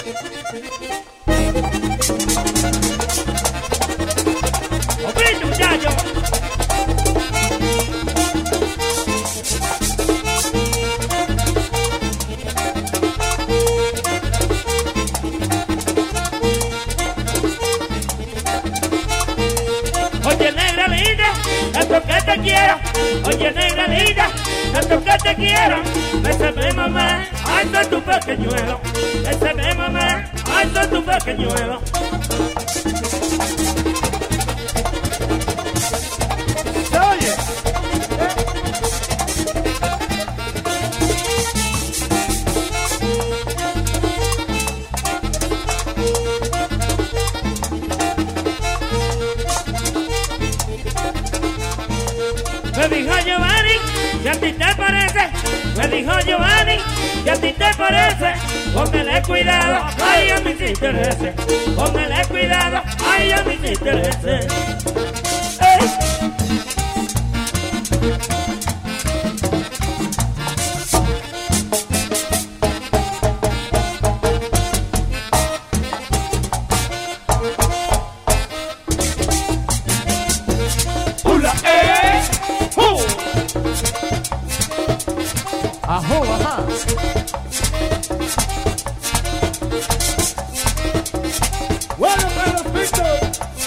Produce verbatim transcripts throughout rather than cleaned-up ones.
¡Oprite, muchacho! Oye, negra linda, tanto que te quiero. Oye, negra linda, tanto que te quiero. Bésame, mamá, ay, soy tu pequeñuelo. Bésame, mamá, ay, soy tu pequeñuelo. ¿Se oye? Me dijo Giovanni, que a ti te parece. Me dijo Giovanni, que a ti te parece. Póngale cuidado, ay, a mis intereses. Póngale cuidado, ay, a mis intereses. ¡Ey! ¡Hula, eh! ¡Hu! ¡Ajú, ajá! ¡Bueno, Carlos Pinto!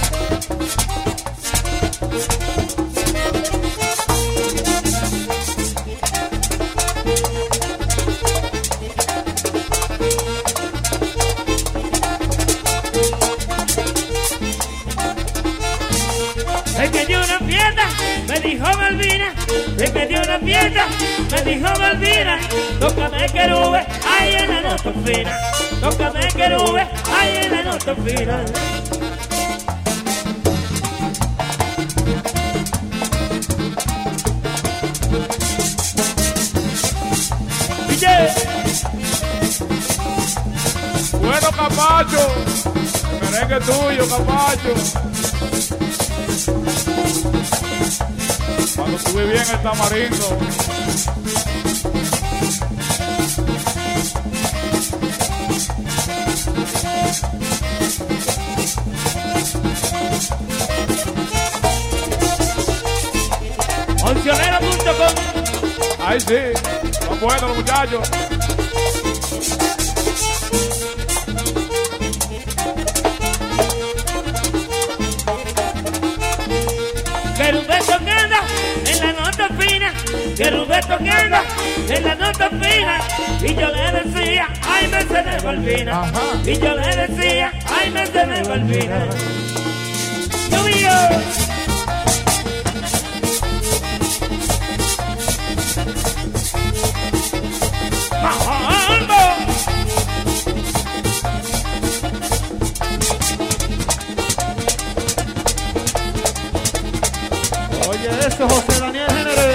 En medio de una fiesta, me dijo Malvina. En medio de una fiesta, me dijo Malvina. Tócame querube, ay, en la nota fina. Tócame querube, ay, en la nota fina. Oye, Bueno, Camacho, el merengue tuyo, Camacho. Cuando estuve bien el tamarindo. oncionero punto com. Ahí sí, son buenos los muchachos. Que Rubén tocando en la nota fina, que Rubén tocando en la nota fina. Y yo le decía, ay, Mercedes Balbina. Ajá. Y yo le decía, ay, Mercedes Balbina. Yo mío. ¡Mambo! Oye, eso, José Daniel Género.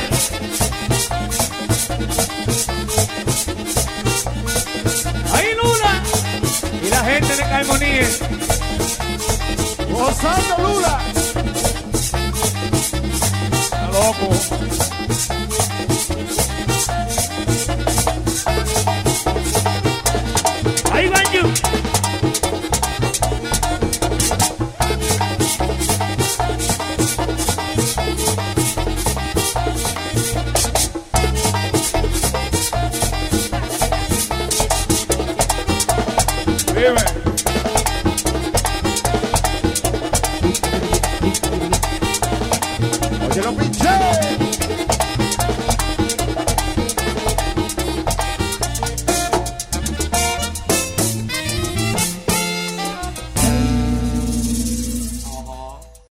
¡Ahí Lula! Y la gente de Caimonía. Gozando Lula. Está loco. ¡Ahí van you! Dime.